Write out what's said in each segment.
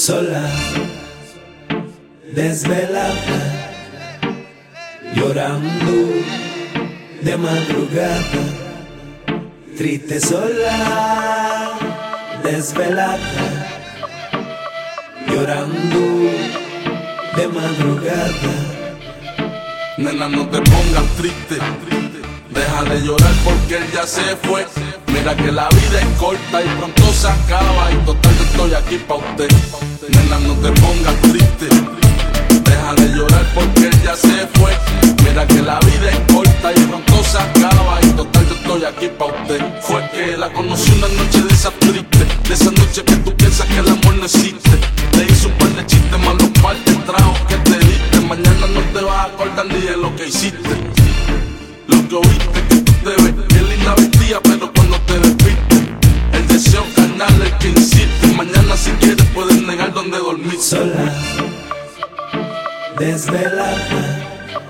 sola, desvelada, llorando de madrugada, triste sola, desvelada, llorando de madrugada. Nena, no te pongas triste, deja de llorar porque él ya se fue. Mira que la vida es corta y pronto se acaba, y total yo estoy aquí pa' usted. Nena, no te pongas triste, deja de llorar porque él ya se fue. Mira que la vida es corta y pronto se acaba, y total yo estoy aquí pa' usted. Fue que la conocí una noche de esa triste, de esa noche que tú piensas que el amor no existe. Te hice un par de chistes malos, un par de tragos que te diste. Mañana no te vas a acordar ni de lo que hiciste. Lo que oíste que tú te ves, qué linda vestía, pero cuando te despiste, el deseo carnal es que insiste. Mañana si quieres puedes negar donde dormir. Sola, desvelada,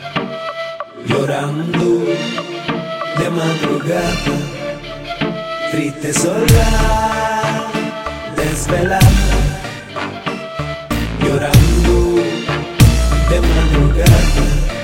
llorando de madrugada, triste sola, desvelada, llorando de madrugada.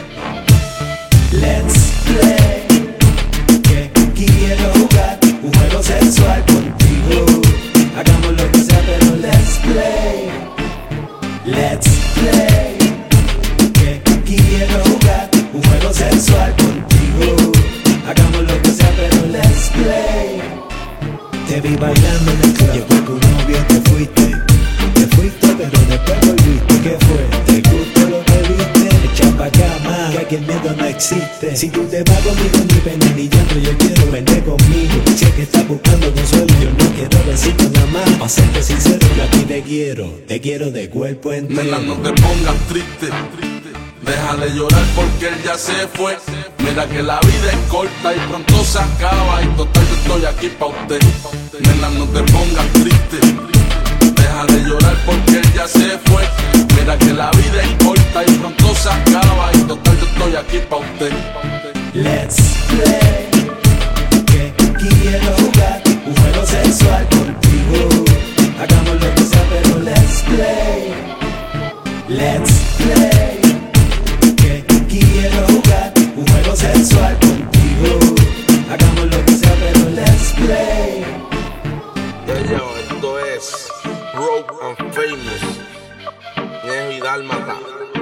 Let's play, que quiero jugar un juego sexual contigo. Hagamos lo que sea, pero let's play. Let's play, que quiero jugar un juego sexual contigo. Hagamos lo que sea, pero let's play. Te vi bailando en el club, llegó tu novio y te fuiste. Te fuiste, pero después volviste. ¿Qué fue? ¿Te gustó lo que viste? Echa pa' acá más, que aquí el miedo no existe. Si tú te vas conmigo, ni pena ni llanto, yo quiero vente conmigo. Si es que estás buscando consuelo, yo no quiero besitos nada más. Pa' serte sincero, yo aquí te quiero de cuerpo entero. Nena, no te pongas triste, deja de llorar porque él ya se fue. Mira que la vida es corta y pronto se acaba, y total yo estoy aquí pa' usted. Nena, no te pongas triste, deja de llorar porque él ya se fue. Mira que la vida es corta y pronto se acaba, y total yo estoy aquí pa' usted. Let's play, que quiero jugar un juego sexual contigo. Hagamos lo que sea, pero let's play. Let's play, que quiero jugar un juego sexual contigo. Hagamos lo que sea, pero let's play. Yo, esto es Rogue and Famous, Ñejo y Dálmata,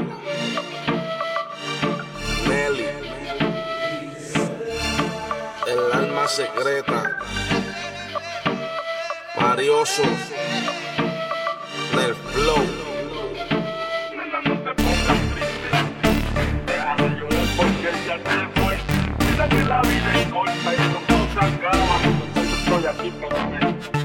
Nelly, el alma secreta, Marioso, del flow. Nena, no te pongas triste, deja de llorar porque él ya se fue. Mira que la vida es corta y pronto se acaba, y total yo estoy aquí pa' usted.